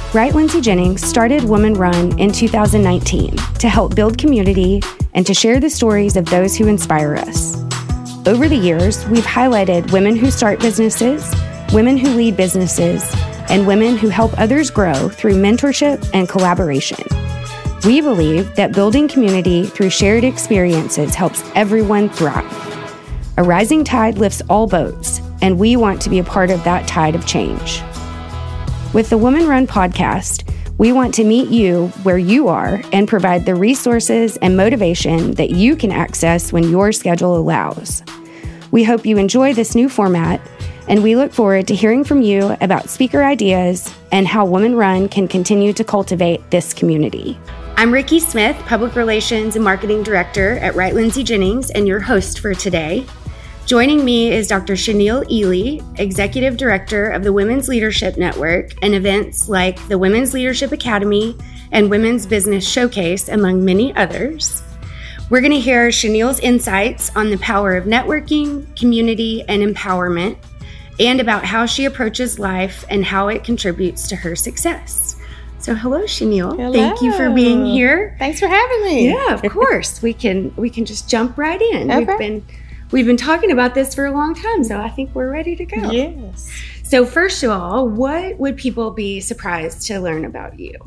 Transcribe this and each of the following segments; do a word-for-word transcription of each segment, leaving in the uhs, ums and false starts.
Wright Lindsay Jennings started Women Run in two thousand nineteen to help build community and to share the stories of those who inspire us. Over the years, we've highlighted women who start businesses, women who lead businesses, and women who help others grow through mentorship and collaboration. We believe that building community through shared experiences helps everyone thrive. A rising tide lifts all boats, and we want to be a part of that tide of change. With the Women Run podcast, we want to meet you where you are and provide the resources and motivation that you can access when your schedule allows. We hope you enjoy this new format, and we look forward to hearing from you about speaker ideas and how Women Run can continue to cultivate this community. I'm Ricky Smith, Public Relations and Marketing Director at Wright Lindsay Jennings, and your host for today. Joining me is Doctor Shanil Ely, Executive Director of the Women's Leadership Network and events like the Women's Leadership Academy and Women's Business Showcase, among many others. We're going to hear Shanil's insights on the power of networking, community, and empowerment, and about how she approaches life and how it contributes to her success. So hello, Shanil. Hello. Thank you for being here. Thanks for having me. Yeah, of course. we can we can just jump right in. Okay. We've been we've been talking about this for a long time, so I think we're ready to go. Yes. So first of all, what would people be surprised to learn about you?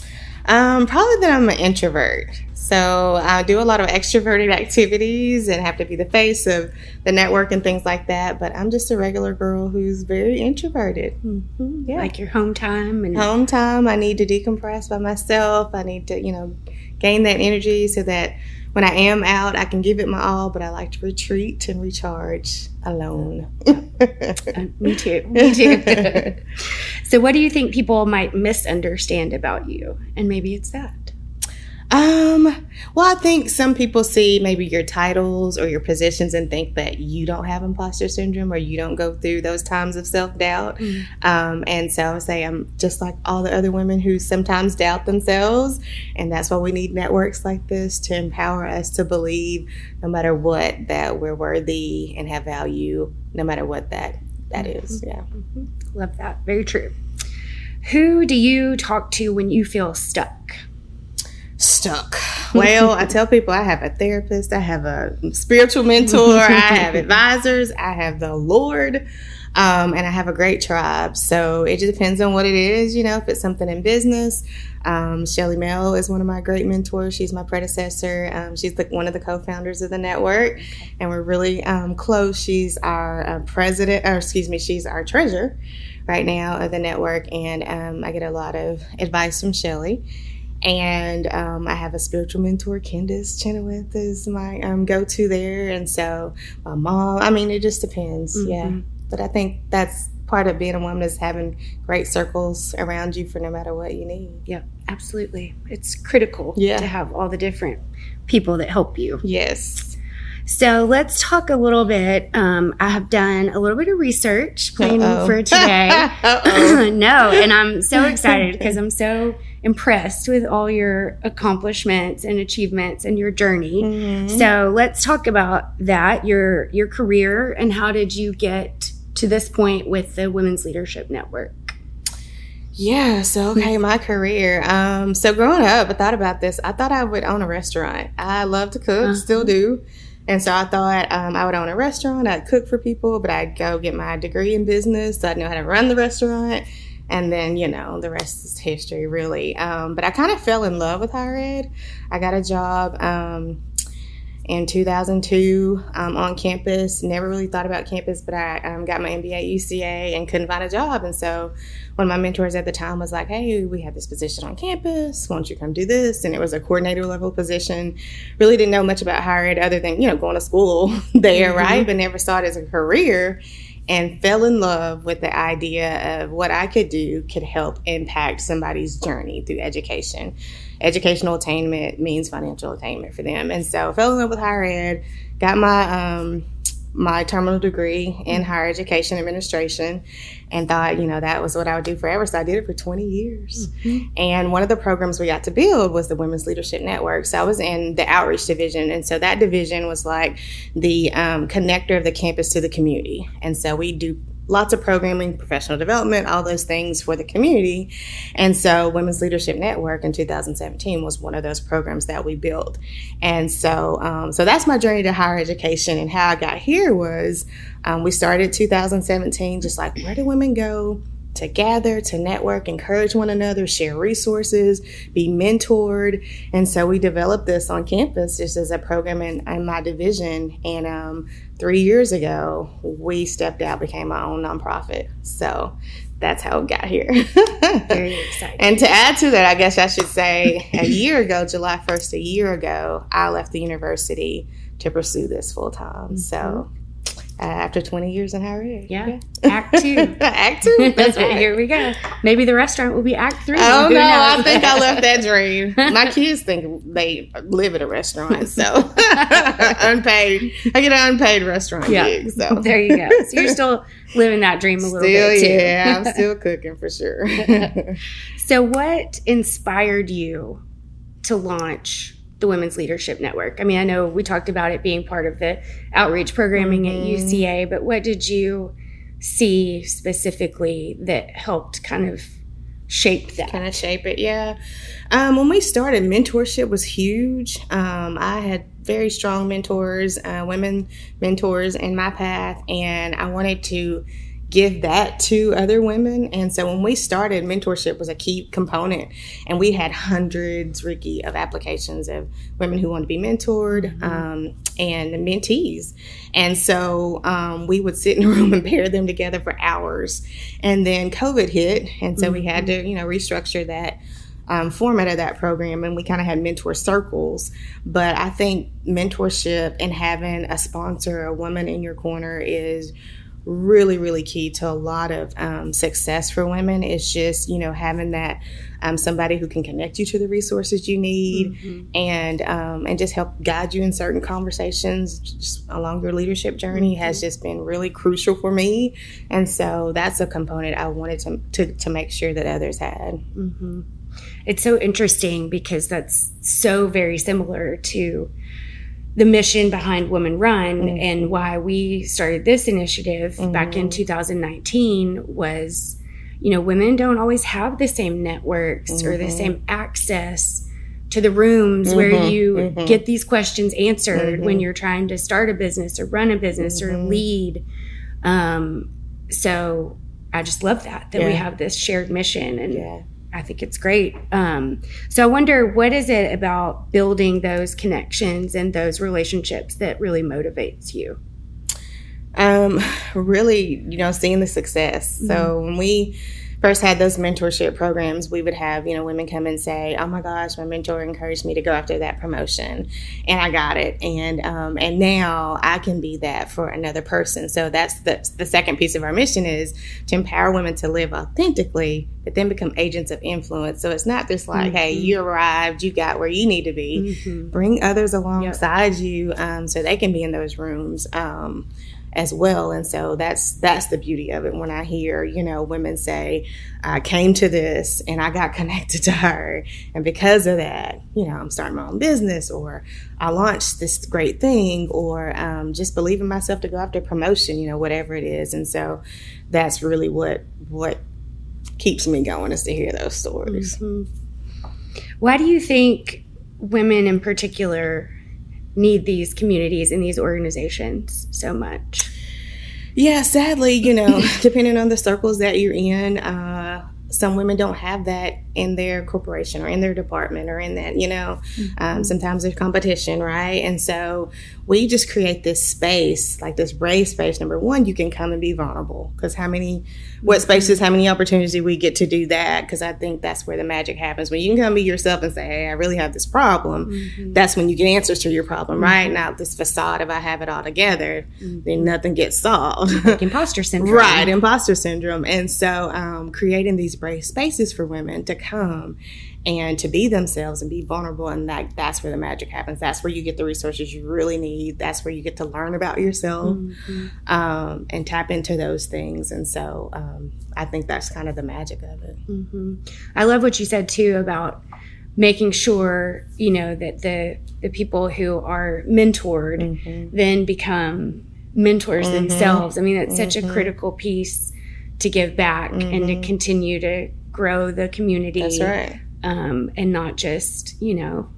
Um, probably that I'm an introvert. So I do a lot of extroverted activities and have to be the face of the network and things like that. But I'm just a regular girl who's very introverted. Mm-hmm. Yeah. Like your home time and Home time, I need to decompress by myself. I need to, you know, gain that energy so that when I am out, I can give it my all, but I like to retreat and recharge alone. uh, me too. Me too. So what do you think people might misunderstand about you? And maybe it's that. Um, well, I think some people see maybe your titles or your positions and think that you don't have imposter syndrome or you don't go through those times of self-doubt. Mm. Um, and so I would say I'm just like all the other women who sometimes doubt themselves. And that's why we need networks like this to empower us to believe no matter what that we're worthy and have value, no matter what that, that mm-hmm. is. Yeah. Mm-hmm. Love that. Very true. Who do you talk to when you feel stuck? Stuck. Well, I tell people I have a therapist, I have a spiritual mentor, I have advisors, I have the Lord, um, and I have a great tribe. So it just depends on what it is, you know, if it's something in business. Um, Shelly Mello is one of my great mentors. She's my predecessor. Um, she's the, one of the co-founders of the network, and we're really um, close. She's our uh, president, or excuse me, she's our treasurer right now of the network, and um, I get a lot of advice from Shelly. And um, I have a spiritual mentor, Candace Chenoweth is my um, go-to there. And so my mom, I mean, it just depends. Mm-hmm. Yeah. But I think that's part of being a woman is having great circles around you for no matter what you need. Yeah, absolutely. It's critical yeah. to have all the different people that help you. Yes. So let's talk a little bit. Um, I have done a little bit of research planning Uh-oh. for today. No, and I'm so excited because I'm so impressed with all your accomplishments and achievements and your journey. Mm-hmm. So let's talk about that, your your career, and how did you get to this point with the Women's Leadership Network? Yeah, so okay, my career. Um, so growing up, I thought about this. I thought I would own a restaurant. I love to cook, uh-huh. still do. And so I thought um, I would own a restaurant, I'd cook for people, but I'd go get my degree in business, so I'd know how to run the restaurant. And then, you know, the rest is history, really. Um, but I kind of fell in love with higher ed. I got a job um, in two thousand two um, on campus. Never really thought about campus, but I um, got my M B A at U C A and couldn't find a job. And so one of my mentors at the time was like, hey, we have this position on campus. Why don't you come do this? And it was a coordinator level position. Really didn't know much about higher ed other than, you know, going to school there, mm-hmm. right? But never saw it as a career. And fell in love with the idea of what I could do could help impact somebody's journey through education. Educational attainment means financial attainment for them. And so fell in love with higher ed, got my um, my terminal degree in higher education administration, and thought, you know, that was what I would do forever. So I did it for twenty years. Mm-hmm. And one of the programs we got to build was the Women's Leadership Network. So I was in the outreach division. And so that division was like the um, connector of the campus to the community. And so we do lots of programming, professional development, all those things for the community. And so Women's Leadership Network in two thousand seventeen was one of those programs that we built. And so um, so that's my journey to higher education. And how I got here was um, we started two thousand seventeen, just like, where do women go to gather, to network, encourage one another, share resources, be mentored. And so we developed this on campus just as a program in, in my division. And um, three years ago, we stepped out, became our own nonprofit. So that's how it got here. Very exciting. And to add to that, I guess I should say a year ago, July first, a year ago, I left the university to pursue this full time. Mm-hmm. So Uh, after twenty years in higher ed. Yeah. yeah. Act two. Act two. That's right. Here we go. Maybe the restaurant will be act three. Oh, Who no. knows? I think I left that dream. My kids think they live at a restaurant, so unpaid. I get an unpaid restaurant yeah. gig. So there you go. So you're still living that dream a little still, bit, too. Yeah, I'm still cooking for sure. So what inspired you to launch the Women's Leadership Network? I mean, I know we talked about it being part of the outreach programming mm-hmm. at U C A, but what did you see specifically that helped kind of shape that? Kind of shape it, yeah. Um, when we started, mentorship was huge. Um, I had very strong mentors, uh, women mentors in my path, and I wanted to give that to other women. And so when we started, mentorship was a key component, and we had hundreds, Ricky, of applications of women who want to be mentored mm-hmm. um, and mentees. And so um, we would sit in a room and pair them together for hours. And then COVID hit, and so mm-hmm. we had to, you know, restructure that um, format of that program, and we kind of had mentor circles. But I think mentorship and having a sponsor, a woman in your corner, is really, really key to a lot of um, success for women. It's just, you know, having that um, somebody who can connect you to the resources you need mm-hmm. and um, and just help guide you in certain conversations just along your leadership journey mm-hmm. has just been really crucial for me. And so that's a component I wanted to to, to make sure that others had. Mm-hmm. It's so interesting because that's so very similar to the mission behind Women Run mm-hmm. and why we started this initiative mm-hmm. back in two thousand nineteen was, you know, women don't always have the same networks mm-hmm. or the same access to the rooms mm-hmm. where you mm-hmm. get these questions answered mm-hmm. when you're trying to start a business or run a business mm-hmm. or lead. Um, so I just love that, that yeah. we have this shared mission, and yeah. I think it's great. Um, so I wonder, what is it about building those connections and those relationships that really motivates you? Um, really, you know, seeing the success. Mm-hmm. So when we first had those mentorship programs, we would have, you know, women come and say, oh my gosh, my mentor encouraged me to go after that promotion and I got it. And, um, and now I can be that for another person. So that's the, the second piece of our mission, is to empower women to live authentically, but then become agents of influence. So it's not just like, mm-hmm. hey, you arrived, you got where you need to be. Mm-hmm. Bring others alongside yep. you um, so they can be in those rooms um, as well. And so that's that's the beauty of it. When I hear, you know, women say, I came to this and I got connected to her, and because of that, you know, I'm starting my own business, or I launched this great thing, or um, just believe in myself to go after promotion, you know, whatever it is. And so that's really what what keeps me going, is to hear those stories. Mm-hmm. Why do you think women in particular need these communities and these organizations so much? Yeah, sadly, you know, depending on the circles that you're in, uh, some women don't have that in their corporation or in their department or in that, you know, mm-hmm. um, sometimes there's competition, right? And so we just create this space, like this brave space. Number one, you can come and be vulnerable, because how many, what spaces, how many opportunities do we get to do that? Because I think that's where the magic happens. When you can come be yourself and say, hey, I really have this problem, mm-hmm. that's when you get answers to your problem, mm-hmm. right? Not this facade of I have it all together, mm-hmm. then nothing gets solved. Like imposter syndrome. Right, imposter syndrome. And so um, creating these brave spaces for women to come and to be themselves and be vulnerable, and that that's where the magic happens. That's where you get the resources you really need. That's where you get to learn about yourself mm-hmm. um, and tap into those things. And so um, I think that's kind of the magic of it. Mm-hmm. I love what you said too about making sure, you know, that the the people who are mentored mm-hmm. then become mentors mm-hmm. themselves. I mean, it's mm-hmm. such a critical piece to give back mm-hmm. and to continue to grow the community. That's right. Um, and not just, you know,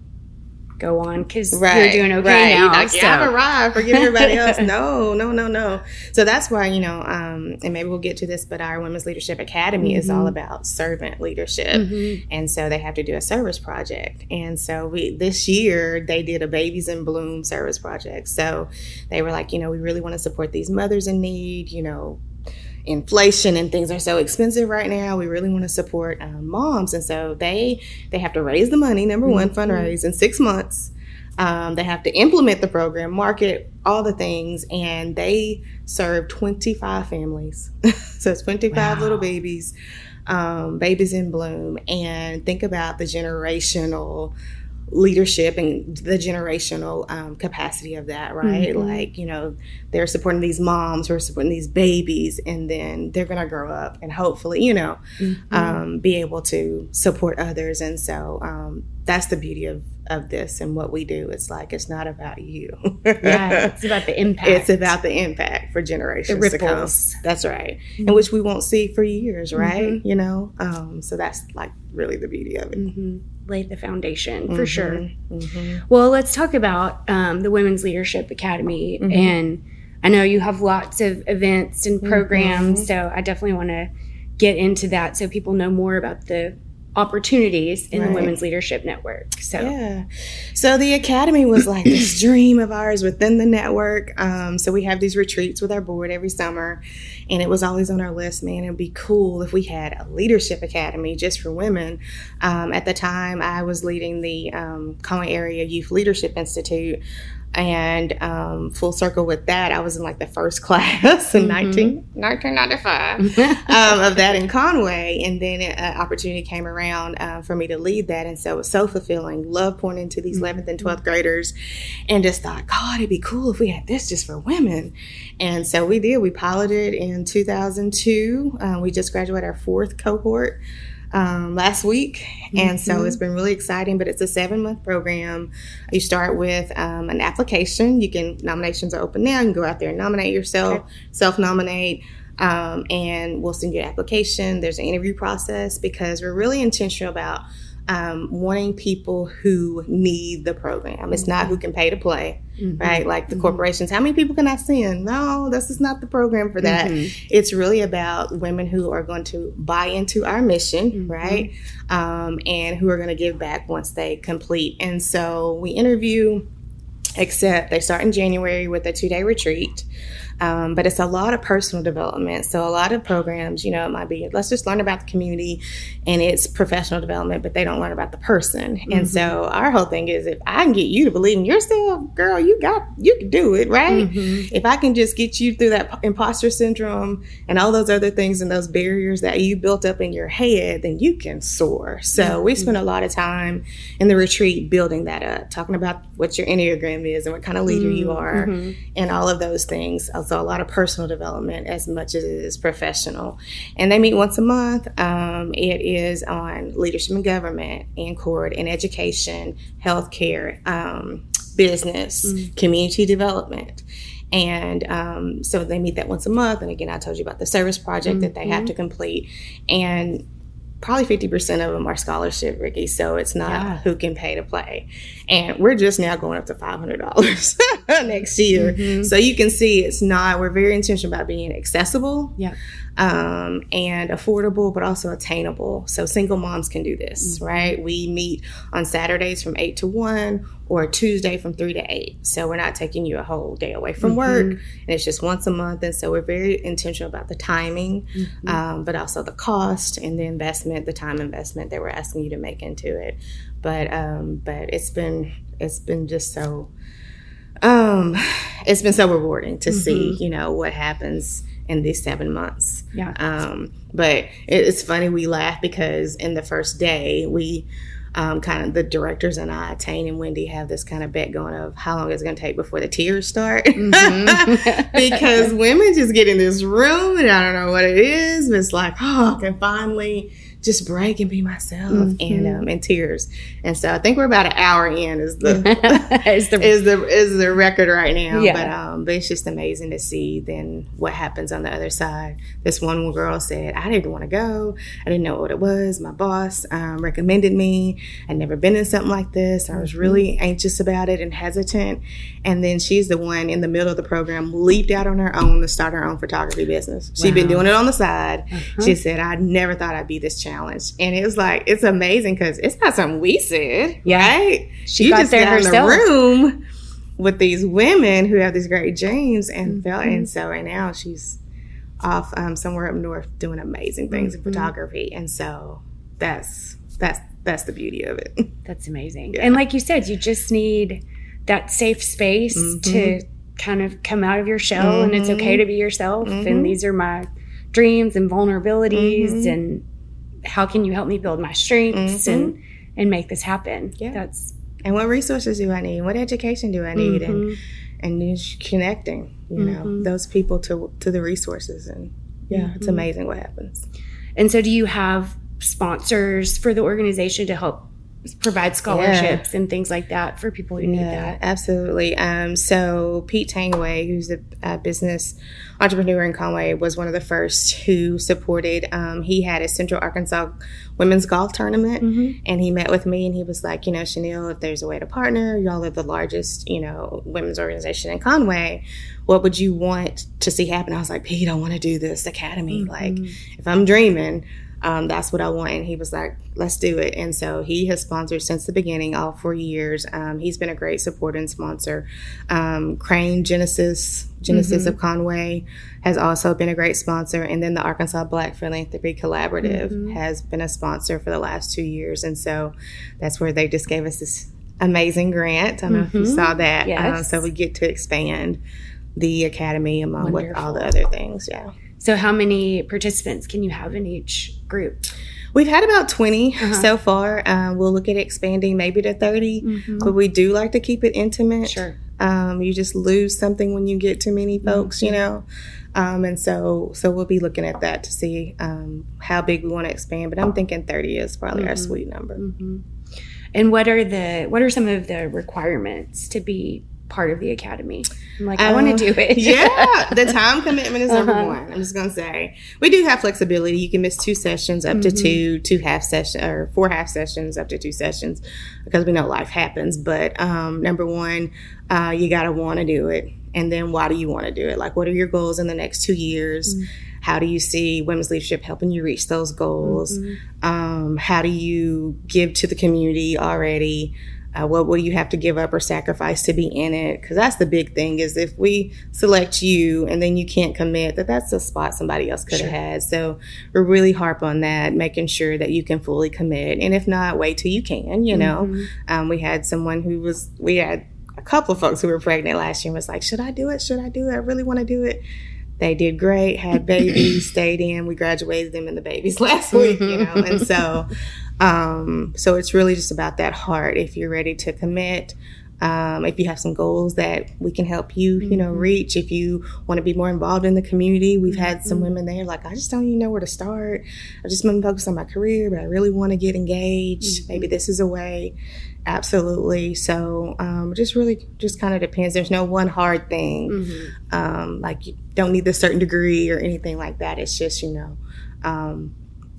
go on because right, you're doing okay right. now. Like, so. yeah, I've arrived. Forget everybody else. No, no, no, no. So that's why, you know, um, and maybe we'll get to this, but our Women's Leadership Academy mm-hmm. is all about servant leadership. Mm-hmm. And so they have to do a service project. And so we this year they did a Babies in Bloom service project. So they were like, you know, we really want to support these mothers in need, you know, inflation and things are so expensive right now. We really want to support um, moms. And so they they have to raise the money, number one, mm-hmm. fundraise in six months. Um, they have to implement the program, market all the things, and they serve twenty-five families. So it's twenty-five wow. little babies, um, babies in bloom. And think about the generational leadership and the generational um, capacity of that, right? Mm-hmm. Like, you know, they're supporting these moms who are supporting these babies, and then they're going to grow up and hopefully, you know, mm-hmm. um, be able to support others. And so um, that's the beauty of, of this and what we do. It's like, it's not about you. Yeah, it's about the impact. It's about the impact for generations the to come. That's right. Mm-hmm. And which we won't see for years, right? Mm-hmm. You know, um, so that's like really the beauty of it. Mm-hmm. Laid the foundation for mm-hmm. sure. Mm-hmm. Well, let's talk about um, the Women's Leadership Academy. Mm-hmm. And I know you have lots of events and programs, mm-hmm. so I definitely want to get into that so people know more about the opportunities in right. the Women's Leadership Network. So yeah, so the Academy was like this dream of ours within the network. Um, so we have these retreats with our board every summer, and it was always on our list, man, it'd be cool if we had a leadership academy just for women. Um, at the time, I was leading the um, Conway Area Youth Leadership Institute. And um, full circle with that, I was in like the first class in mm-hmm. nineteen ninety-five um, of that in Conway. And then an opportunity came around uh, for me to lead that. And so it was so fulfilling. Love pouring into these mm-hmm. eleventh and twelfth graders, and just thought, God, it'd be cool if we had this just for women. And so we did. We piloted in two thousand two. Uh, we just graduated our fourth cohort Um, last week. And mm-hmm. so it's been really exciting, but it's a seven month program. You start with um, an application. You can, nominations are open now. You can go out there and nominate yourself, okay. self-nominate, um, and we'll send you an application. There's an interview process because we're really intentional about um, wanting people who need the program. It's not who can pay to play, mm-hmm. right? Like the mm-hmm. corporations, how many people can I send? No, this is not the program for that. Mm-hmm. It's really about women who are going to buy into our mission, mm-hmm. right? Um, and who are going to give back once they complete. And so we interview, except they start in January with a two-day retreat. Um, but it's a lot of personal development. So a lot of programs, you know, it might be, let's just learn about the community, and it's professional development, but they don't learn about the person. Mm-hmm. And so our whole thing is, if I can get you to believe in yourself, girl, you got, you can do it, right? Mm-hmm. If I can just get you through that imposter syndrome and all those other things and those barriers that you built up in your head, then you can soar. So mm-hmm. we spend a lot of time in the retreat building that up, talking about what your Enneagram is and what kind of leader mm-hmm. you are, and all of those things. So a lot of personal development as much as it is professional. And they meet once a month. Um, it is on leadership and government, and court, and education, healthcare, um, business, mm-hmm. community development. And um, so they meet that once a month. And again, I told you about the service project mm-hmm. that they have to complete. And probably fifty percent of them are scholarship, Ricky. So it's not yeah. who can pay to play. And we're just now going up to five hundred dollars next year. Mm-hmm. So you can see it's not, we're very intentional about being accessible yeah. um, and affordable, but also attainable. So single moms can do this, mm-hmm. right? We meet on Saturdays from eight to one, or Tuesday from three to eight. So we're not taking you a whole day away from mm-hmm. work. And it's just once a month. And so we're very intentional about the timing, mm-hmm. um, but also the cost and the investment, the time investment that we're asking you to make into it. But um, but it's been it's been just so um, it's been so rewarding to mm-hmm. see, you know, what happens in these seven months. Yeah. Um, but it, it's funny, we laugh because in the first day we Um, kind of the directors and I, Tane and Wendy, have this kind of bet going of how long it's going to take before the tears start. Mm-hmm. Because women just get in this room and I don't know what it is, but it's like, oh, I can finally just break and be myself, mm-hmm. and um, in tears. And so I think we're about an hour in is the is the is the is the record right now. Yeah. But um, but it's just amazing to see then what happens on the other side. This one girl said, I didn't want to go. I didn't know what it was. My boss um, recommended me. I'd never been in something like this. I was really anxious about it and hesitant. And then she's the one in the middle of the program leaped out on her own to start her own photography business. Wow. She'd been doing it on the side. Uh-huh. She said, I never thought I'd be this challenged. Challenge. And it was like, it's amazing because it's not something we said, yeah. right? She you got just there got herself. in the room with these women who have these great dreams and mm-hmm. felt, and so and now she's off um, somewhere up north doing amazing things mm-hmm. in photography. And so that's that's that's the beauty of it. That's amazing. Yeah. And like you said, you just need that safe space mm-hmm. to kind of come out of your shell, mm-hmm. and it's okay to be yourself. Mm-hmm. And these are my dreams and vulnerabilities, mm-hmm. and how can you help me build my strengths mm-hmm. and and make this happen? Yeah. That's and what resources do I need? What education do I need? Mm-hmm. And and just connecting, you mm-hmm. know, those people to to the resources. And yeah, mm-hmm. it's amazing what happens. And so do you have sponsors for the organization to help provide scholarships yeah. and things like that for people who need yeah, that? Absolutely. Um, so Pete Tangway, who's a, a business entrepreneur in Conway, was one of the first who supported. Um, he had a Central Arkansas women's golf tournament, mm-hmm. and he met with me and he was like, you know, Chanel, if there's a way to partner, y'all are the largest, you know, women's organization in Conway. What would you want to see happen? I was like, Pete, I want to do this academy. Mm-hmm. Like, if I'm dreaming, Um, that's what I want. And he was like, let's do it. And so he has sponsored since the beginning, all four years. Um, he's been a great supporter and sponsor. Um, Crane Genesis, Genesis mm-hmm. of Conway has also been a great sponsor. And then the Arkansas Black Philanthropy Collaborative mm-hmm. has been a sponsor for the last two years. And so that's where they just gave us this amazing grant. I don't mm-hmm. know if you saw that. Yes. Uh, so we get to expand the academy among with all the other things. Yeah. So how many participants can you have in each group? We've had about twenty uh-huh. so far. Um, we'll look at expanding maybe to thirty, mm-hmm. but we do like to keep it intimate. Sure. Um, you just lose something when you get too many folks, mm-hmm. you know. Um, and so so we'll be looking at that to see um, how big we want to expand. But I'm thinking thirty is probably mm-hmm. our sweet number. Mm-hmm. And what are the what are some of the requirements to be part of the academy? I'm like, I um, want to do it. Yeah, the time commitment is number uh-huh. one. I'm just gonna say we do have flexibility. You can miss two sessions up mm-hmm. to two, two half sessions, or four half sessions up to two sessions, because we know life happens. But um, number one, uh, you gotta want to do it, and then why do you want to do it? Like, what are your goals in the next two years? Mm-hmm. How do you see women's leadership helping you reach those goals? Mm-hmm. Um, how do you give to the community already? Uh, what will you have to give up or sacrifice to be in it? Because that's the big thing, is if we select you and then you can't commit, that that's a spot somebody else could have sure. had. So we're really harp on that, making sure that you can fully commit. And if not, wait till you can, you know. Mm-hmm. Um, we had someone who was, we had a couple of folks who were pregnant last year and was like, should I do it? Should I do it? I really want to do it. They did great, had babies, stayed in. We graduated them and the babies last week, you know. And so um, so it's really just about that heart. If you're ready to commit, um, if you have some goals that we can help you, you know, reach. If you want to be more involved in the community, we've had some women there like, I just don't even know where to start. I just want to focus on my career, but I really want to get engaged. Mm-hmm. Maybe this is a way. Absolutely. So um, just really just kind of depends. There's no one hard thing. Mm-hmm. Um, like you don't need a certain degree or anything like that. It's just, you know, um,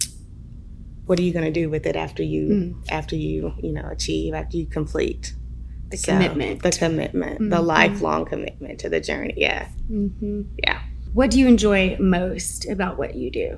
what are you going to do with it after you, mm-hmm. after you, you know, achieve, after you complete? The so, commitment. The commitment, mm-hmm. the lifelong commitment to the journey. Yeah. Mm-hmm. Yeah. What do you enjoy most about what you do?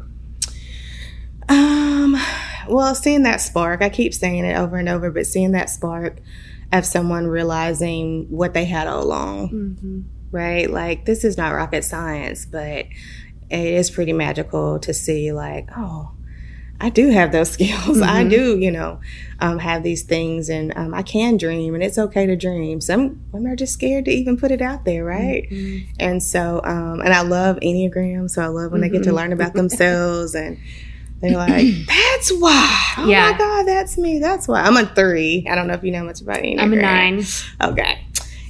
Um, well, seeing that spark, I keep saying it over and over, but seeing that spark of someone realizing what they had all along, mm-hmm. right? Like, this is not rocket science, but it is pretty magical to see, like, oh, I do have those skills. Mm-hmm. I do, you know, um, have these things, and um, I can dream, and it's okay to dream. Some women are just scared to even put it out there, right? Mm-hmm. And so, um, and I love Enneagram, so I love when mm-hmm. they get to learn about themselves, and they're like, that's why. Oh yeah. my God, that's me. That's why. I'm a three. I don't know if you know much about Enneagram. I'm a nine. Okay.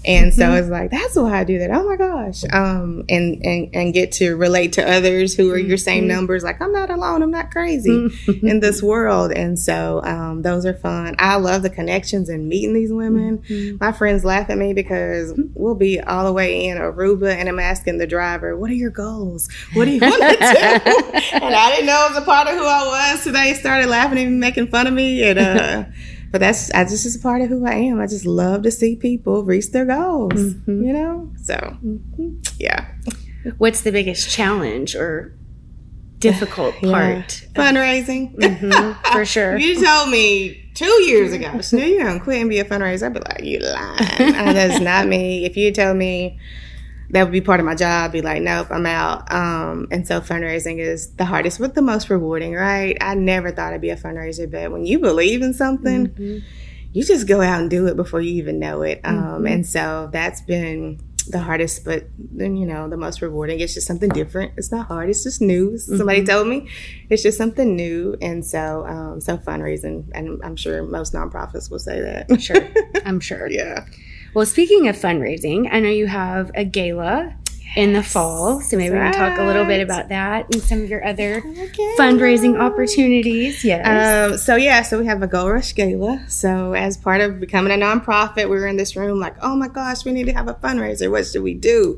And mm-hmm. so it's like, that's why I do that. Oh my gosh. Um, and, and, and get to relate to others who are your same numbers. Like, I'm not alone. I'm not crazy in this world. And so um, those are fun. I love the connections and meeting these women. Mm-hmm. My friends laugh at me because we'll be all the way in Aruba and I'm asking the driver, what are your goals? What do you want to do? And I didn't know it was a part of who I was. So they started laughing and making fun of me. And, uh, But that's I just is a part of who I am. I just love to see people reach their goals, mm-hmm. you know? So, mm-hmm. yeah. What's the biggest challenge or difficult part? Yeah. Fundraising. Mm-hmm, for sure. If you told me two years ago, Shanelle, you're going to quit and be a fundraiser, I'd be like, you lying. uh, that's not me. If you told me that would be part of my job, I'd be like, nope, I'm out. Um, and so fundraising is the hardest, but the most rewarding, right? I never thought I'd be a fundraiser, but when you believe in something, mm-hmm. you just go out and do it before you even know it. Um, mm-hmm. And so that's been the hardest, but then, you know, the most rewarding. It's just something different. It's not hard. It's just new. Mm-hmm. Somebody told me it's just something new. And so, um, so fundraising, and I'm sure most nonprofits will say that. Sure. I'm sure. Yeah. Well, speaking of fundraising, I know you have a gala yes. in the fall, so maybe That's we can right. talk a little bit about that and some of your other okay. fundraising opportunities. Yes. Um, so, yeah, so we have a Gold Rush Gala. So as part of becoming a nonprofit, we were in this room like, oh, my gosh, we need to have a fundraiser. What should we do?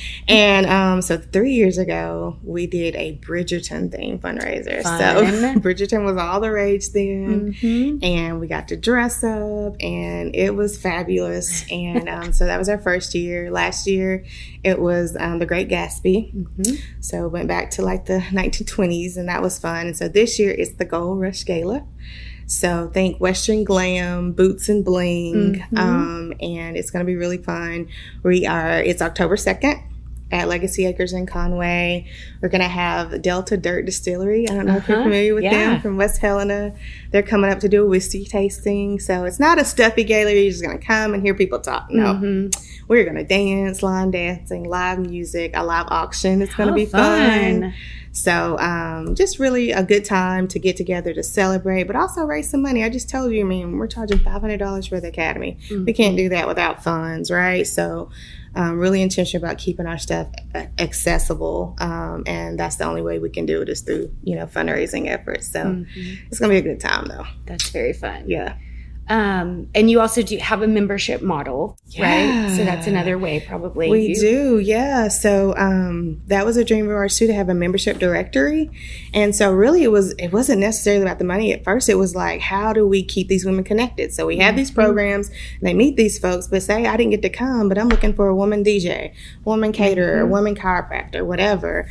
And um, so three years ago, we did a Bridgerton theme fundraiser. Fun. So Bridgerton was all the rage then. Mm-hmm. And we got to dress up, and it was fabulous. And um, so that was our first year. Last year, it was um, The Great Gatsby. Mm-hmm. So went back to like the nineteen twenties, and that was fun. And so this year, it's the Gold Rush Gala. So think Western glam, boots and bling, mm-hmm. um, and it's going to be really fun. We are, it's October second. At Legacy Acres in Conway. We're going to have Delta Dirt Distillery. I don't know uh-huh. if you're familiar with yeah. them, from West Helena. They're coming up to do a whiskey tasting. So it's not a stuffy gala. You're just going to come and hear people talk. No. Mm-hmm. We're going to dance, line dancing, live music, a live auction. It's going to be fun. fun. So um, just really a good time to get together to celebrate, but also raise some money. I just told you, I mean, we're charging five hundred dollars for the Academy. Mm-hmm. We can't do that without funds, right? So um, really intentional about keeping our stuff accessible. Um, and that's the only way we can do it is through, you know, fundraising efforts. So mm-hmm. it's going to be a good time, though. That's very fun. Yeah. Um, and you also do have a membership model, yeah. right? So that's another way probably. We you- do, yeah. So um, that was a dream of ours too, to have a membership directory. And so really it was, it wasn't necessarily about the money at first. It was like, how do we keep these women connected? So we have mm-hmm. these programs, and they meet these folks, but say I didn't get to come, but I'm looking for a woman D J, woman caterer, mm-hmm. woman chiropractor, whatever.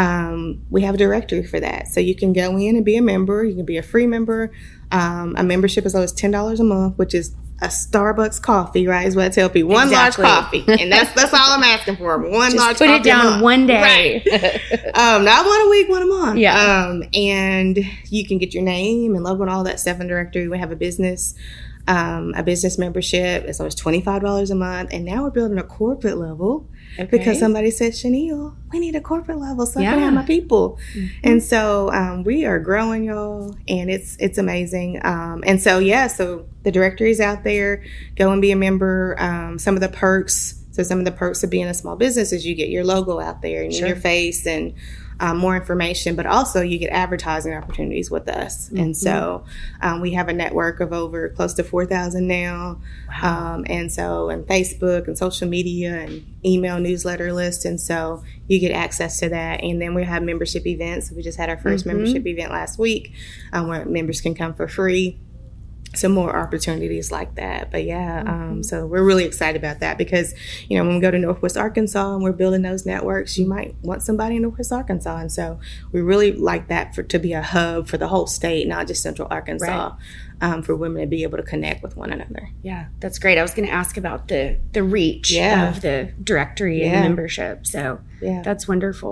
Um, we have a directory for that. So you can go in and be a member. You can be a free member. Um, a membership as low as ten dollars a month, which is a Starbucks coffee, right? Is what I tell people. One exactly. large coffee. And that's that's all I'm asking for. One Just large put coffee. Put it down one day. Right. um, not one a week, one a month. Yeah. Um, and you can get your name and logo and all that stuff in the directory. We have a business. Um, a business membership as low as twenty-five dollars a month. And now we're building a corporate level okay. because somebody said, Shanelle, we need a corporate level so yeah. I can have my people. Mm-hmm. And so um, we are growing, y'all, and it's it's amazing. Um, and so, yeah, so the directory is out there. Go and be a member. Um, some of the perks, so some of the perks of being a small business is you get your logo out there and sure. your face and Um, more information, but also you get advertising opportunities with us. Mm-hmm. And so um, we have a network of over close to four thousand now. Wow. Um, and so, and Facebook and social media and email newsletter list. And so you get access to that. And then we have membership events. We just had our first mm-hmm. membership event last week um, where members can come for free. Some more opportunities like that. But yeah, mm-hmm. um, so we're really excited about that because, you know, when we go to Northwest Arkansas and we're building those networks, you might want somebody in Northwest Arkansas. And so we really like that for to be a hub for the whole state, not just Central Arkansas, right. um, for women to be able to connect with one another. Yeah, that's great. I was going to ask about the, the reach yeah. of the directory yeah. and membership. So yeah. that's wonderful.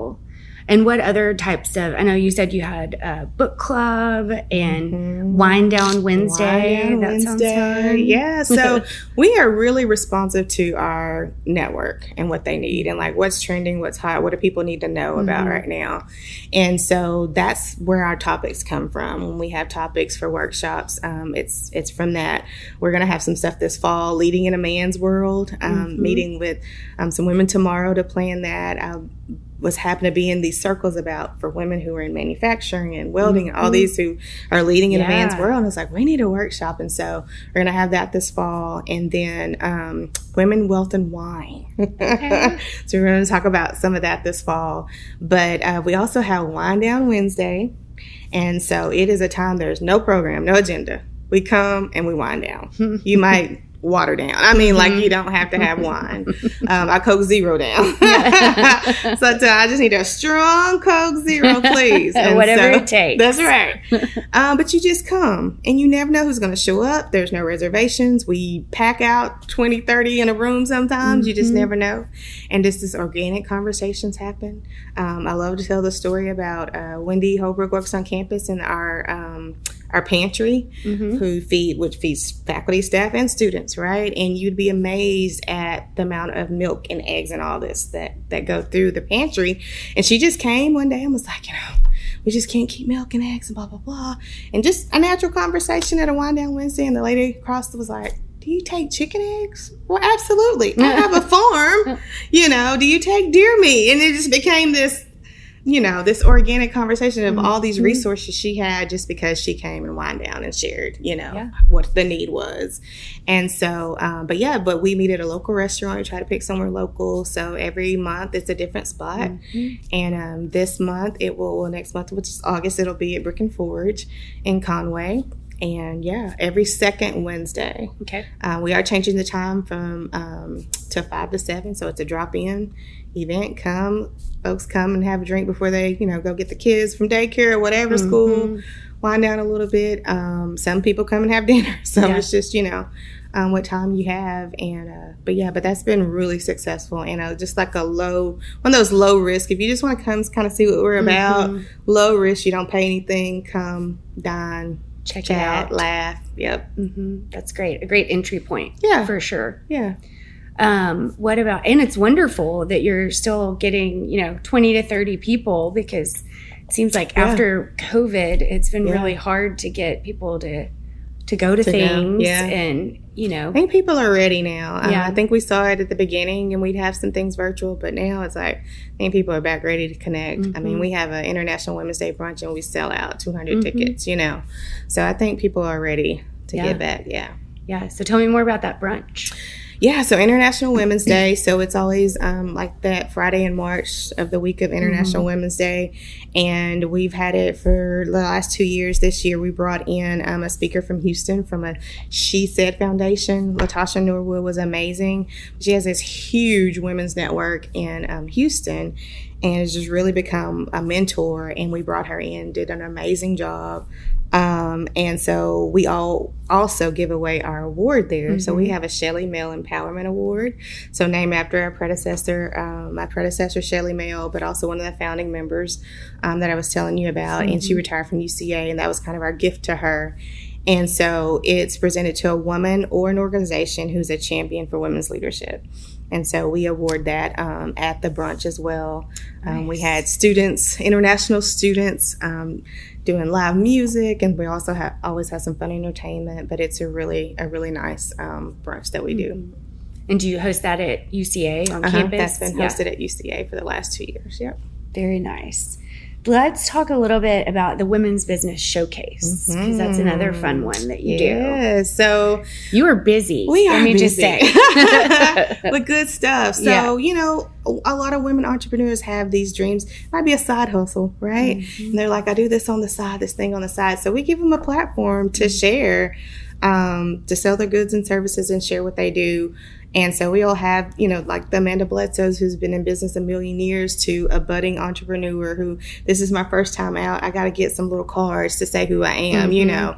And what other types of, I know you said you had a book club and mm-hmm. Wine Down Wednesday. Wine Down that Wednesday. sounds fun. Yeah. So we are really responsive to our network and what they need and like what's trending, what's hot, what do people need to know about mm-hmm. right now. And so that's where our topics come from. When we have topics for workshops, um, it's it's from that. We're going to have some stuff this fall, Leading in a Man's World, um, mm-hmm. meeting with um, some women tomorrow to plan that. I'll, was happened to be in these circles about for women who are in manufacturing and welding mm-hmm. and all these who are leading in yeah. a man's world. And it's like, we need a workshop. And so we're going to have that this fall. And then um, women, wealth, and wine. Okay. So we're going to talk about some of that this fall. But uh, we also have Wine Down Wednesday. And so it is a time there's no program, no agenda. We come and we wind down. You might water down. I mean, like, you don't have to have wine. Um, I Coke Zero down. So uh, I just need a strong Coke Zero, please. And whatever so, it takes. That's right. Um, but you just come, and you never know who's going to show up. There's no reservations. We pack out twenty, thirty in a room sometimes. Mm-hmm. You just never know. And just this organic conversations happen. Um, I love to tell the story about uh, Wendy Holbrook works on campus in our um, our pantry, mm-hmm. who feed, which feeds faculty, staff, and students, right? And you'd be amazed at the amount of milk and eggs and all this that, that go through the pantry. And she just came one day and was like, you know, we just can't keep milk and eggs and blah, blah, blah. And just a natural conversation at a Wine Down Wednesday. And the lady across was like, do you take chicken eggs? Well, absolutely. I have a farm. You know, do you take deer meat? And it just became this, you know, this organic conversation of mm-hmm. all these resources she had just because she came and wind down and shared, you know, yeah. what the need was. And so, um, but yeah, but we meet at a local restaurant. We try to pick somewhere local. So every month it's a different spot. Mm-hmm. And um, this month it will, well, next month, which is August, it'll be at Brick and Forge in Conway. And yeah, every second Wednesday. Okay. Uh, we are changing the time from um, to five to seven, so it's a drop-in event. Come, folks, come and have a drink before they, you know, go get the kids from daycare or whatever mm-hmm. school. Wind down a little bit. Um, some people come and have dinner, so yeah. it's just, you know, um, what time you have. And uh, but yeah, but that's been really successful, and uh, just like a low, one of those low risk. If you just want to come, kind of see what we're about. Mm-hmm. Low risk. You don't pay anything. Come, dine. Check Chat, it out. Laugh. Yep. Mm-hmm. That's great. A great entry point. Yeah. For sure. Yeah. Um, what about, and it's wonderful that you're still getting, you know, twenty to thirty people, because it seems like yeah. after COVID, it's been yeah. really hard to get people to, to go to, to things. Yeah. And, you know. I think people are ready now. Um, yeah. I think we saw it at the beginning and we'd have some things virtual, but now it's like, I think people are back ready to connect. Mm-hmm. I mean, we have an International Women's Day brunch and we sell out two hundred mm-hmm. tickets, you know. So I think people are ready to yeah. get back. Yeah. Yeah. So tell me more about that brunch. Yeah, so International Women's Day. So it's always um, like that Friday in March of the week of International mm-hmm. Women's Day. And we've had it for the last two years. This year we brought in um, a speaker from Houston from a She Said Foundation. Latasha Norwood was amazing. She has this huge women's network in um, Houston and has just really become a mentor. And we brought her in, did an amazing job. Um, and so we all also give away our award there. Mm-hmm. So we have a Shelley Male Empowerment Award. So named after our predecessor, um, my predecessor, Shelley Male, but also one of the founding members um, that I was telling you about. Mm-hmm. And she retired from U C A, and that was kind of our gift to her. And so it's presented to a woman or an organization who's a champion for women's leadership. And so we award that um, at the brunch as well. Nice. Um, we had students, international students, um, doing live music, and we also have always have some fun entertainment. But it's a really a really nice um, brunch that we do. Mm-hmm. And do you host that at U C A on uh-huh, campus? That's been hosted yeah. at U C A for the last two years. Yep. Very nice. Let's talk a little bit about the Women's Business Showcase, because mm-hmm. that's another fun one that you yeah, do. So you are busy. We are Let me busy. just say. With good stuff. So, yeah. you know, a lot of women entrepreneurs have these dreams. It might be a side hustle, right? Mm-hmm. And they're like, I do this on the side, this thing on the side. So we give them a platform to mm-hmm. share, um, to sell their goods and services and share what they do. And so we all have, you know, like the Amanda Bledsoes, who's been in business a million years, to a budding entrepreneur who, this is my first time out. I got to get some little cards to say who I am, mm-hmm. you know.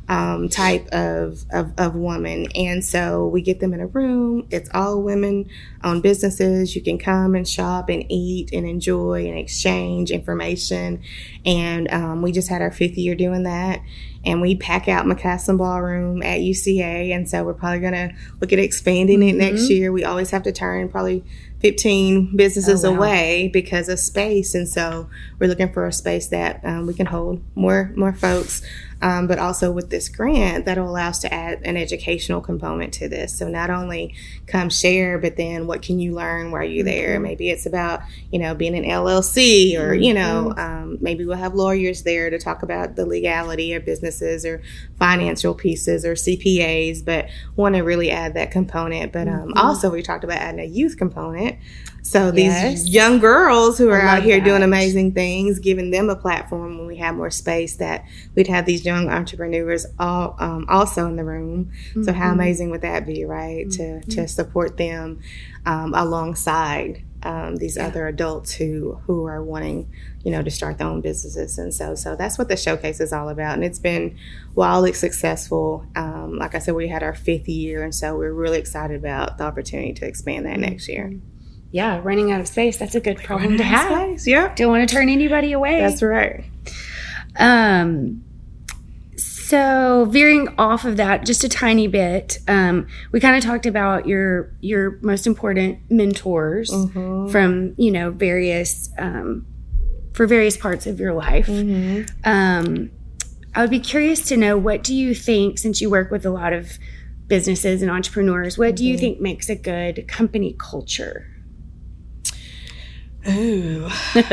um, type of, of, of woman. And so we get them in a room. It's all women-owned businesses. You can come and shop and eat and enjoy and exchange information. And um, we just had our fifth year doing that. And we pack out McCaslin Ballroom at U C A. And so we're probably going to look at expanding it mm-hmm. next year. We always have to turn probably fifteen businesses oh, wow. away because of space. And so we're looking for a space that um, we can hold more more folks. Um, but also with this grant, that'll allow us to add an educational component to this. So not only come share, but then what can you learn while you're there? Mm-hmm. Maybe it's about, you know, being an L L C or, mm-hmm. you know, um, maybe we'll have lawyers there to talk about the legality of businesses or financial pieces or C P As, but want to really add that component. But um, mm-hmm. also we talked about adding a youth component. So these yes. young girls who are out here that. doing amazing things, giving them a platform when we have more space, that we'd have these young entrepreneurs all um, also in the room. Mm-hmm. So how amazing would that be, right? Mm-hmm. To to support them um, alongside um, these yeah. other adults who who are wanting, you know, to start their own businesses. And so so that's what the showcase is all about. And it's been wildly successful. Um, like I said, we had our fifth year, and so we're really excited about the opportunity to expand that mm-hmm. next year. Yeah, running out of space. That's a good problem to have. Space, yeah. Don't want to turn anybody away. That's right. Um, so veering off of that just a tiny bit, um, we kind of talked about your your most important mentors mm-hmm. from, you know, various, um, for various parts of your life. Mm-hmm. Um, I would be curious to know, what do you think, since you work with a lot of businesses and entrepreneurs, what mm-hmm. do you think makes a good company culture? Ooh.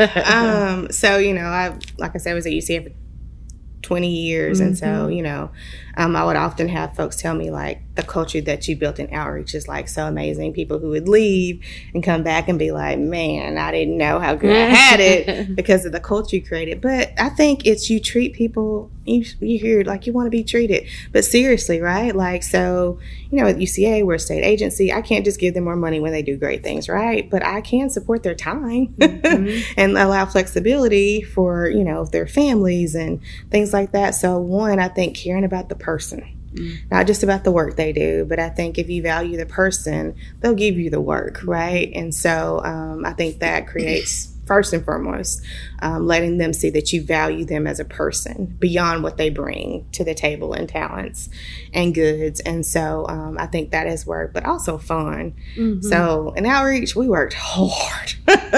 um, so, you know, I, like I said, I was at U C A for twenty years. Mm-hmm. And so, you know, um, I would often have folks tell me, like, the culture that you built in outreach is, like, so amazing. People who would leave and come back and be like, man, I didn't know how good I had it because of the culture you created. But I think it's, you treat people, you, you hear like you want to be treated, but seriously, right? Like, so, you know, at U C A, we're a state agency. I can't just give them more money when they do great things, right? But I can support their time mm-hmm. and allow flexibility for, you know, their families and things like that. So one, I think caring about the person. Not just about the work they do, but I think if you value the person, they'll give you the work, right? And so um, I think that creates, first and foremost, um, letting them see that you value them as a person beyond what they bring to the table in talents and goods. And so um, I think that has worked, but also fun. Mm-hmm. So in outreach, we worked hard,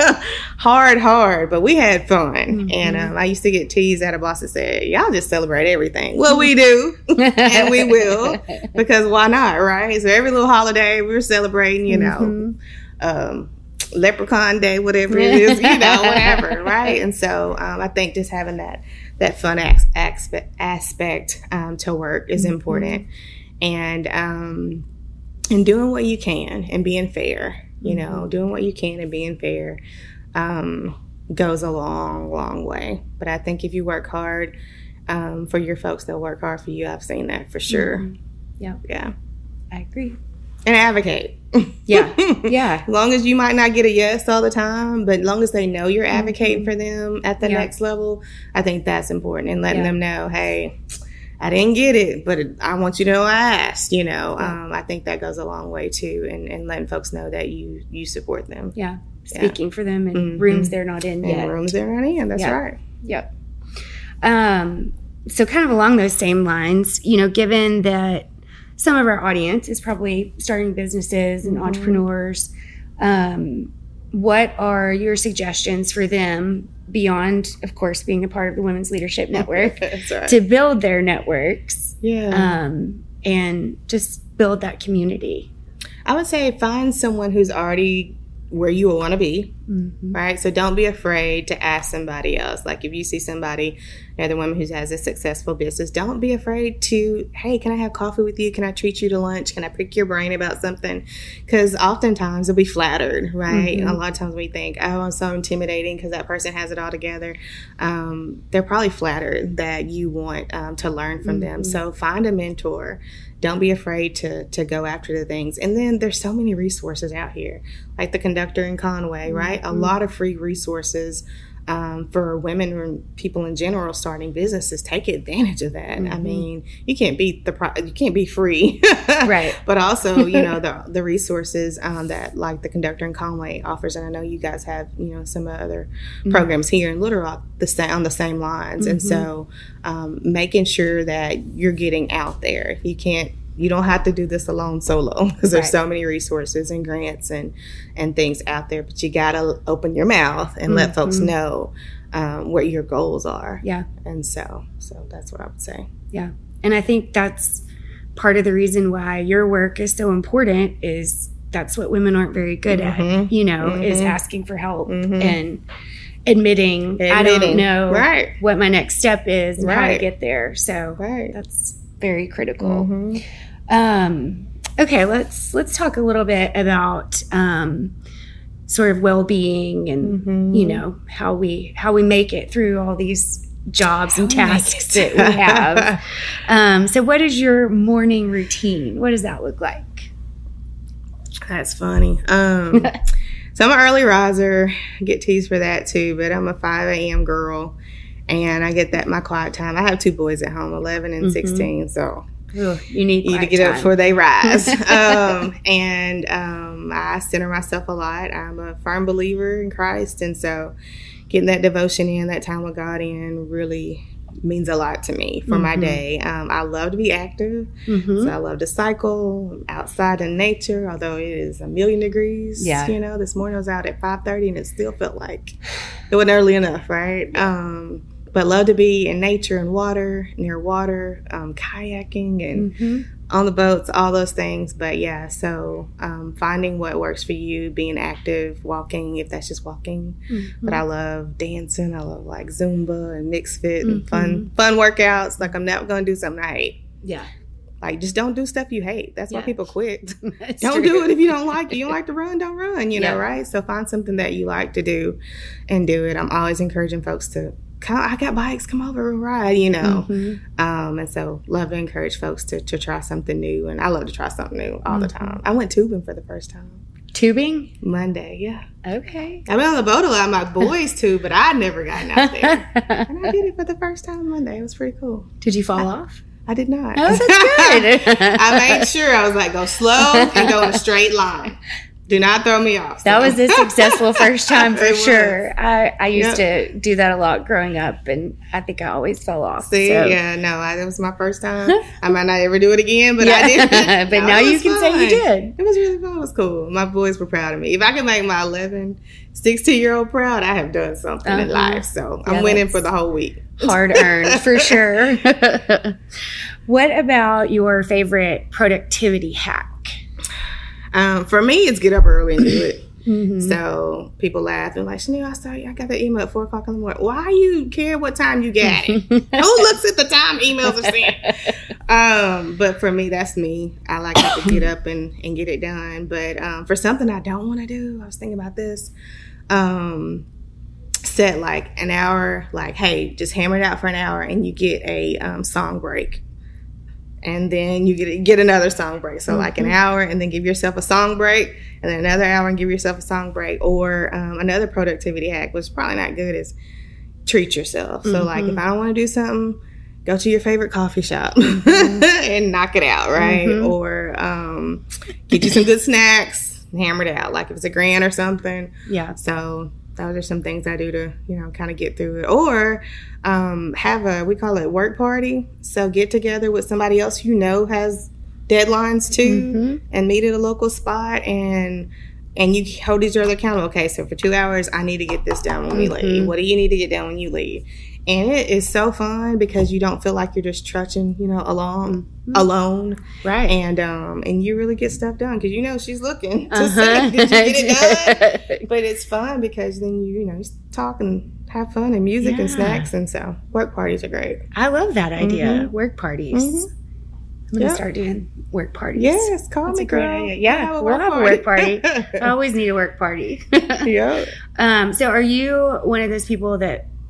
hard, hard, but we had fun. Mm-hmm. And um, I used to get teased at a boss that said, y'all just celebrate everything. Well, we do, and we will, because why not, right? So every little holiday, we were celebrating, you know, mm-hmm. um, Leprechaun Day, whatever it is, you know, whatever, right? And so um, I think just having that that fun aspect aspect um, to work is mm-hmm. important, and um, and doing what you can and being fair, you mm-hmm. know, doing what you can and being fair um, goes a long, long way. But I think if you work hard um, for your folks, they'll work hard for you. I've seen that for sure. Mm-hmm. Yeah, yeah, I agree. And advocate. Yeah, yeah. As long as you might not get a yes all the time, but as long as they know you're advocating mm-hmm. for them at the yeah. next level, I think that's important. And letting yeah. them know, hey, I didn't get it, but I want you to know I asked, you know. Yeah. Um, I think that goes a long way, too, and, and letting folks know that you, you support them. Yeah, speaking yeah. for them in mm-hmm. rooms they're not in in yet. rooms they're not in, that's yeah. right. Yep. Um, so kind of along those same lines, you know, given that some of our audience is probably starting businesses and mm-hmm. entrepreneurs. Um, what are your suggestions for them beyond, of course, being a part of the Women's Leadership Network right. to build their networks yeah. um, and just build that community? I would say find someone who's already where you want to be, mm-hmm. right? So don't be afraid to ask somebody else. Like if you see somebody, another woman who has a successful business, don't be afraid to, hey, can I have coffee with you? Can I treat you to lunch? Can I pick your brain about something? Because oftentimes they'll be flattered, right? Mm-hmm. A lot of times we think, oh, I'm so intimidating because that person has it all together. Um, they're probably flattered that you want um, to learn from mm-hmm. them. So find a mentor. Don't be afraid to to go after the things. And then there's so many resources out here, like the Conductor in Conway, right? Mm-hmm. A lot of free resources um, for women or people in general starting businesses, take advantage of that. Mm-hmm. I mean, you can't beat the pro- you can't be free, right? But also, you know, the the resources um, that like the Conductor in Conway offers, and I know you guys have, you know, some other mm-hmm. programs here in Little Rock the same on the same lines, mm-hmm. and so um, making sure that you're getting out there. You can't. You don't have to do this alone solo because there's right. so many resources and grants and, and things out there, but you got to open your mouth and mm-hmm. let folks know um, what your goals are. Yeah. And so, so that's what I would say. Yeah. And I think that's part of the reason why your work is so important is that's what women aren't very good mm-hmm. at, you know, mm-hmm. is asking for help mm-hmm. and admitting, admitting, I don't know right. what my next step is and right. how to get there. So right. that's very critical. Mm-hmm. Um, okay, let's let's talk a little bit about um, sort of well-being and mm-hmm. you know how we how we make it through all these jobs and tasks that we have. um, so, what is your morning routine? What does that look like? That's funny. Um, so I'm an early riser. I get teased for that too, but I'm a five a.m. girl, and I get that my quiet time. I have two boys at home, eleven and mm-hmm. sixteen, so. Ugh, you need, you need to get time. up before they rise. um, and um, I center myself a lot. I'm a firm believer in Christ. And so getting that devotion in, that time with God in really means a lot to me for mm-hmm. my day. Um, I love to be active. Mm-hmm. So I love to cycle outside in nature, although it is a million degrees. Yeah. You know, this morning I was out at five thirty and it still felt like it wasn't early enough, right? Um But love to be in nature and water, near water, um, kayaking and mm-hmm. on the boats, all those things. But yeah, so um, finding what works for you, being active, walking, if that's just walking. Mm-hmm. But I love dancing. I love like Zumba and mixed fit mm-hmm. and fun, fun workouts. Like I'm never going to do something I hate. Yeah. Like, just don't do stuff you hate. That's yeah. why people quit. true. Don't do it if you don't like it. You don't like to run, don't run, you know, yeah. right? So find something that you like to do and do it. I'm always encouraging folks to come. I got bikes, come over and ride, you know. Mm-hmm. Um, and so love to encourage folks to, to try something new. And I love to try something new all mm-hmm. the time. I went tubing for the first time. Tubing? Monday, yeah. Okay. I've been on the boat a lot. My boys too, but I'd never gotten out there. And I did it for the first time Monday. It was pretty cool. Did you fall I, off? I did not. Oh, that's good. I made sure I was like, go slow and go in a straight line. Do not throw me off. So. That was a successful first time for It sure. was. I, I used Yep. to do that a lot growing up, and I think I always fell off. See, so. yeah, no, I, that was my first time. I might not ever do it again, but Yeah. I did. But No, now it you was can fun. say you did. It was really fun. It was cool. My boys were proud of me. If I could make my eleven, sixteen-year-old proud, I have done something in Uh-huh. life. So Yeah, I'm winning that's for the whole week. Hard earned, for sure. What about your favorite productivity hack? Um, for me, it's get up early and do it. Mm-hmm. So people laugh and like, Chanel, I saw you. I got that email at four o'clock in the morning. Why you care what time you got it? Who looks at the time emails are sent? Um, but for me, that's me. I like to get up and, and get it done. But um, for something I don't want to do, I was thinking about this. Um, set like an hour, like, hey, just hammer it out for an hour and you get a um, song break. And then you get get another song break. So mm-hmm. like an hour and then give yourself a song break. And then another hour and give yourself a song break. Or um, another productivity hack, which is probably not good, is treat yourself. So mm-hmm. like if I don't want to do something, go to your favorite coffee shop mm-hmm. and knock it out, right? Mm-hmm. Or um, get you some good snacks, hammer it out. Like if it's a grant or something. Yeah. So those are some things I do to, you know, kind of get through it. Or um, have a, we call it work party. So get together with somebody else you know has deadlines too mm-hmm. and meet at a local spot and and you hold each other accountable. Okay, so for two hours, I need to get this done when we mm-hmm. leave. What do you need to get done when you leave? And it is so fun because you don't feel like you're just trudging, you know, along, mm-hmm. alone. Right. And um, and you really get stuff done because you know she's looking to uh-huh. say, did you get it done? But it's fun because then you, you know, talk and have fun and music yeah. and snacks. And so work parties are great. I love that idea. Mm-hmm. Work parties. Mm-hmm. I'm going to yep. start doing work parties. Yes, call That's me, a great girl. idea. Yeah, have we'll have party. a work party. I always need a work party. Yeah. Um, so are you one of those people that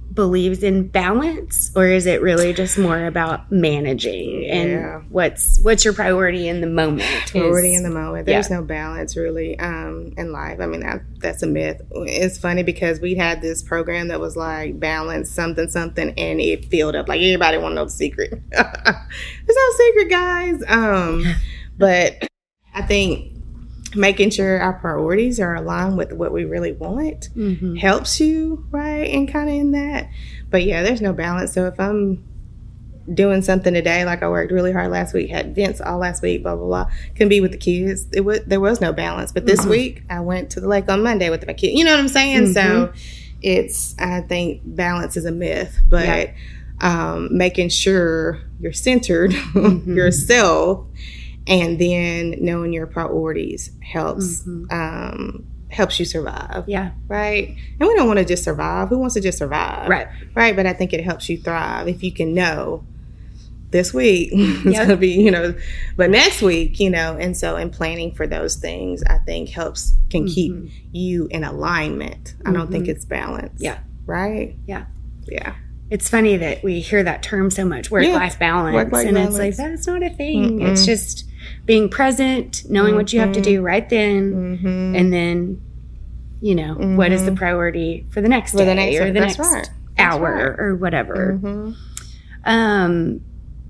believes in balance, or is it really just more about managing and yeah. what's what's your priority in the moment? Priority is, in the moment. There's yeah. no balance really um, in life. I mean, that, that's a myth. It's funny because we had this program that was like balance something something, and it filled up. Like everybody want to know the secret. There's no secret, guys. Um, but I think making sure our priorities are aligned with what we really want mm-hmm. helps you, right? And kind of in that. But yeah, there's no balance. So if I'm doing something today, like I worked really hard last week, had events all last week, blah, blah, blah, can be with the kids. It was, there was no balance. But this mm-hmm. week, I went to the lake on Monday with my kids. You know what I'm saying? Mm-hmm. So it's, I think balance is a myth. But yeah. um, making sure you're centered mm-hmm. yourself, and then knowing your priorities helps mm-hmm. um, helps you survive. Yeah. Right? And we don't want to just survive. Who wants to just survive? Right. Right? But I think it helps you thrive if you can know this week it's yep. going to be, you know, but next week, you know, and so in planning for those things, I think helps, can mm-hmm. keep you in alignment. I don't mm-hmm. think it's balance. Yeah. Right? Yeah. Yeah. It's funny that we hear that term so much, work-life yeah. balance. Work-life and balance. It's like, that's not a thing. Mm-mm. It's just being present, knowing mm-hmm. what you have to do right then, mm-hmm. and then, you know, mm-hmm. what is the priority for the next for day the next, or the next right. hour right. or whatever. Mm-hmm. Um,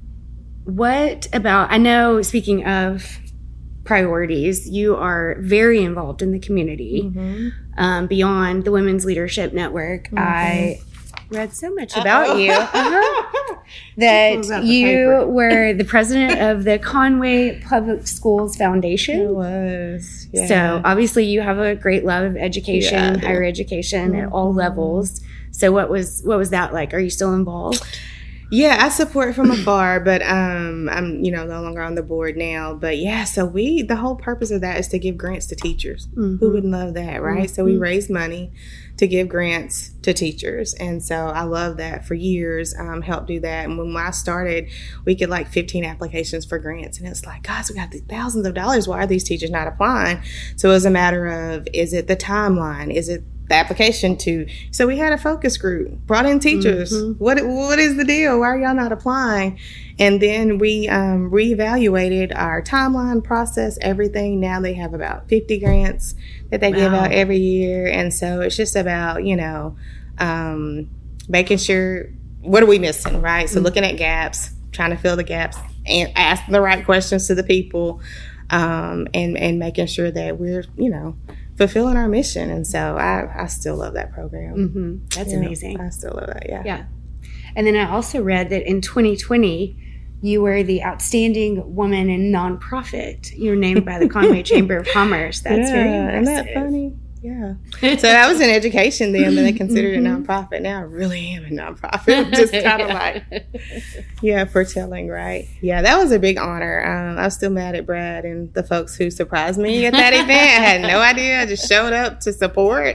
what about, I know, speaking of priorities, you are very involved in the community. Mm-hmm. Um, beyond the Women's Leadership Network, mm-hmm. I read so much about Uh-oh. you uh-huh. that you were the president of the Conway Public Schools Foundation. I was. Yeah. So obviously you have a great love of education, yeah, higher education mm-hmm. at all levels. So what was what was that like? Are you still involved? Yeah, I support from afar, but um, I'm, you know, no longer on the board now. But yeah, so we, the whole purpose of that is to give grants to teachers. Mm-hmm. Who wouldn't love that, right? Mm-hmm. So we raise money to give grants to teachers. And so I love that for years, um, helped do that. And when I started, we get like fifteen applications for grants. And it's like, guys, we got these thousands of dollars. Why are these teachers not applying? So it was a matter of, is it the timeline? Is it the application to, so we had a focus group, brought in teachers. Mm-hmm. What what is the deal? Why are y'all not applying? And then we um, reevaluated our timeline process, everything. Now they have about fifty grants that they wow. give out every year. And so it's just about, you know, um, making sure, what are we missing, right? So mm-hmm. looking at gaps, trying to fill the gaps, and asking the right questions to the people, um, and, and making sure that we're, you know, fulfilling our mission. And so I, I still love that program. Mm-hmm. That's yeah, amazing. I still love that. Yeah. Yeah. And then I also read that in twenty twenty, you were the outstanding woman in nonprofit. You were named by the Conway Chamber of Commerce. That's yeah, very impressive. Isn't that funny? Yeah. So I was in education then, but they considered it mm-hmm. nonprofit. Now I really am a nonprofit. Just kind of like, yeah, foretelling, right? Yeah, that was a big honor. Um, I was still mad at Brad and the folks who surprised me at that event. I had no idea. I just showed up to support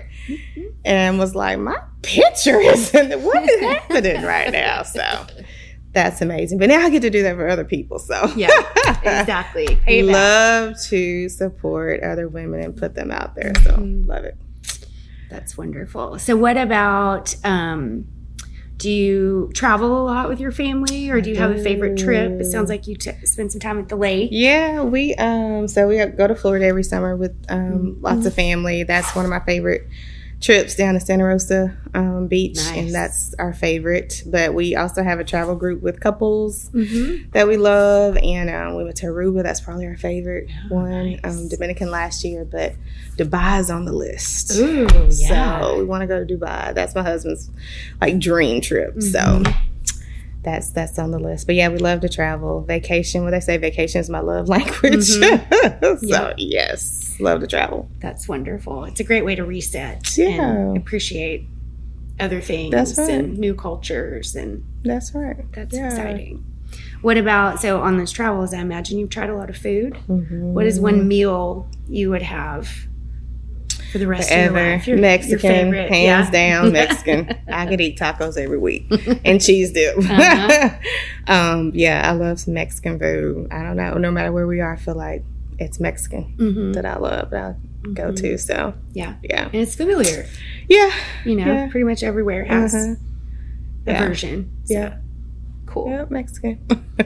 and was like, my picture is in the, what is happening right now? So that's amazing. But now I get to do that for other people. So yeah, exactly. Payback. Love to support other women and put them out there. So mm-hmm. love it. That's wonderful. So what about, um, do you travel a lot with your family, or do you have a favorite trip? It sounds like you t- spend some time at the lake. Yeah, we, um, so we go to Florida every summer with um, mm-hmm. lots of family. That's one of my favorite trips, down to Santa Rosa um, Beach, nice. And that's our favorite. But we also have a travel group with couples mm-hmm. that we love, and um, we went to Aruba. That's probably our favorite oh, one. Nice. Um, Dominican last year, but Dubai is on the list. Ooh, yeah. So we want to go to Dubai. That's my husband's like dream trip. Mm-hmm. So that's that's on the list. But yeah, we love to travel. Vacation, when they say vacation is my love language. Mm-hmm. So yeah. yes. Love to travel. That's wonderful. It's a great way to reset yeah. and appreciate other things that's right. and new cultures. And that's right. That's yeah. exciting. What about, so on those travels, I imagine you've tried a lot of food. Mm-hmm. What is one meal you would have for the rest Forever. of your life? Your, Mexican, your hands yeah. down, Mexican. I could eat tacos every week and cheese dip. Uh-huh. um, yeah, I love some Mexican food. I don't know. No matter where we are, I feel like it's Mexican mm-hmm. that I love, that I mm-hmm. go to. So yeah, yeah, and it's familiar. Yeah, you know, yeah. pretty much everywhere has uh-huh. a yeah. version. So. Yeah. Cool. Yeah, Mexican.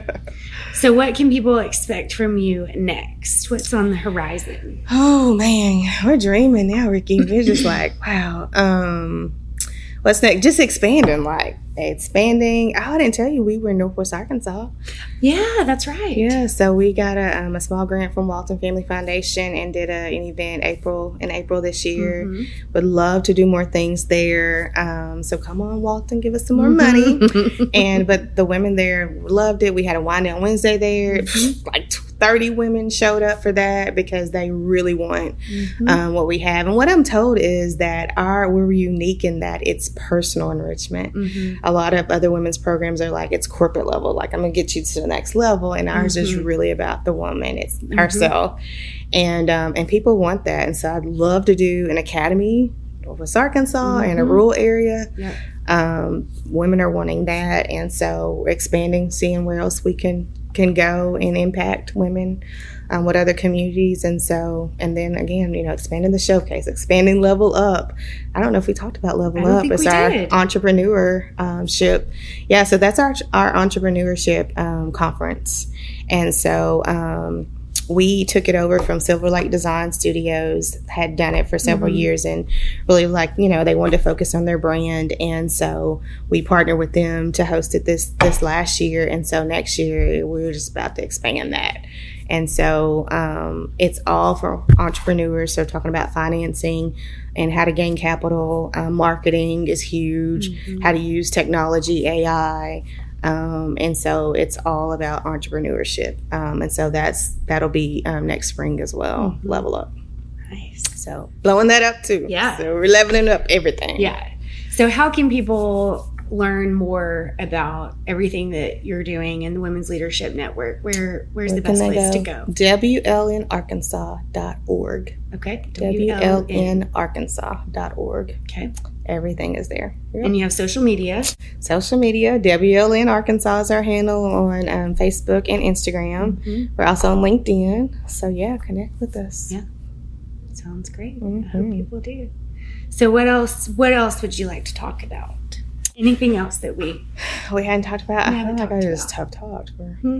So what can people expect from you next? What's on the horizon? Oh man, we're dreaming now, Ricky. We're just like, wow. Um, what's next? Just expanding, like expanding. Oh, I didn't tell you we were in Northwest Arkansas. Yeah, that's right. Yeah, so we got a um, a small grant from Walton Family Foundation and did a, an event April in April this year. Mm-hmm. Would love to do more things there. Um, so come on, Walton, give us some more money. And but the women there loved it. We had a wine down Wednesday there. Mm-hmm. Like thirty women showed up for that because they really want mm-hmm. um, what we have. And what I'm told is that our we're unique in that it's personal enrichment. Mm-hmm. A lot of other women's programs are like, it's corporate level. Like, I'm going to get you to the next level. And ours mm-hmm. is really about the woman. It's mm-hmm. herself. And um, and people want that. And so I'd love to do an academy Northwest Arkansas mm-hmm. in a rural area. Yep. Um, women are wanting that. And so we're expanding, seeing where else we can can go and impact women, um, what other communities. And so, and then again, you know, expanding the showcase, expanding Level Up. I don't know if we talked about Level Up. It's our did. entrepreneurship. Um, yeah, so that's our our entrepreneurship um, conference. And so um, we took it over from Silver Lake Design Studios, had done it for several mm-hmm. years, and really, like, you know, they wanted to focus on their brand. And so we partnered with them to host it this this last year. And so next year we're just about to expand that. And so um, it's all for entrepreneurs. So talking about financing and how to gain capital, um, marketing is huge, mm-hmm. how to use technology, A I. Um, and so it's all about entrepreneurship. Um, and so that's, that'll be um, next spring as well. Mm-hmm. Level Up. Nice. So blowing that up too. Yeah. So we're leveling up everything. Yeah. So how can people learn more about everything that you're doing in the Women's Leadership Network? Where Where's Where the best place go? to go? W L N arkansas dot org. Okay. W L N arkansas dot org. Okay. Everything is there. Yep. And you have social media. Social media. W L N Arkansas is our handle on um, Facebook and Instagram. Mm-hmm. We're also on LinkedIn. So, yeah, connect with us. Yeah. Sounds great. Mm-hmm. I hope people do. So what else What else would you like to talk about? Anything else that we... We hadn't talked about? We I feel like I just have talked.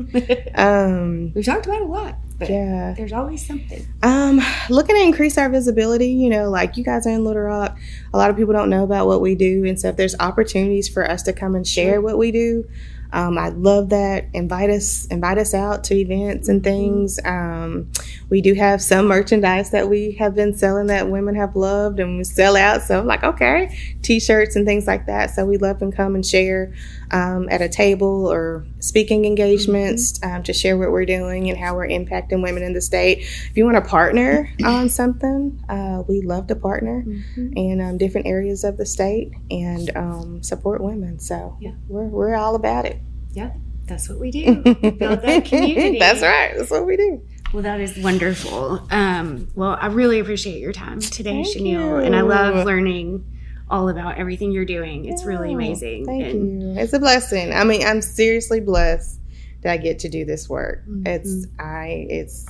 um, We've talked about a lot. But yeah. There's always something. Um, looking to increase our visibility, you know, like you guys are in Little Rock. A lot of people don't know about what we do. And so if there's opportunities for us to come and share sure. what we do, um, I love that. Invite us, invite us out to events and things. Um, we do have some merchandise that we have been selling that women have loved and we sell out. So I'm like, okay, t-shirts and things like that. So we love to come and share um, at a table or speaking engagements mm-hmm. um, to share what we're doing and how we're impacting women in the state. If you want to partner on something, uh, we love to partner mm-hmm. in um, different areas of the state and um, support women. So yeah. we're we're all about it. Yeah, that's what we do. Build that community. That's right. That's what we do. Well, that is wonderful. Um, well, I really appreciate your time today, Thank Chanel. You. And I love learning all about everything you're doing. It's yeah, really amazing. Thank and you. It's a blessing. I mean, I'm seriously blessed that I get to do this work. Mm-hmm. It's, I, it's,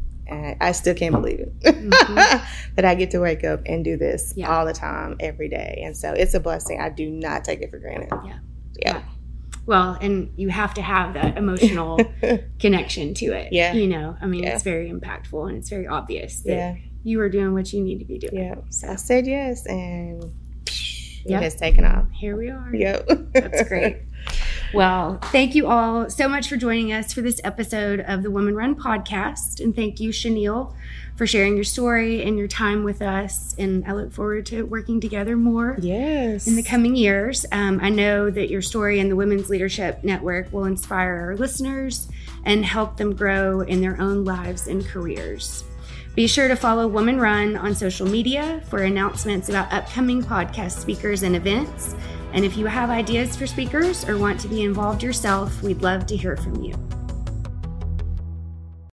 I still can't believe it mm-hmm. that I get to wake up and do this yeah. all the time, every day. And so it's a blessing. I do not take it for granted. Yeah. Yeah. yeah. Well, and you have to have that emotional connection to it. Yeah. You know, I mean, yeah. it's very impactful and it's very obvious that yeah. you are doing what you need to be doing. Yeah. So I said yes, and yep. it has taken off. Here we are. Yep. That's great. Well, thank you all so much for joining us for this episode of the Woman Run podcast. And thank you, Chanel, for sharing your story and your time with us. And I look forward to working together more yes. in the coming years. Um, I know that your story and the Women's Leadership Network will inspire our listeners and help them grow in their own lives and careers. Be sure to follow Woman Run on social media for announcements about upcoming podcast speakers and events. And if you have ideas for speakers or want to be involved yourself, we'd love to hear from you.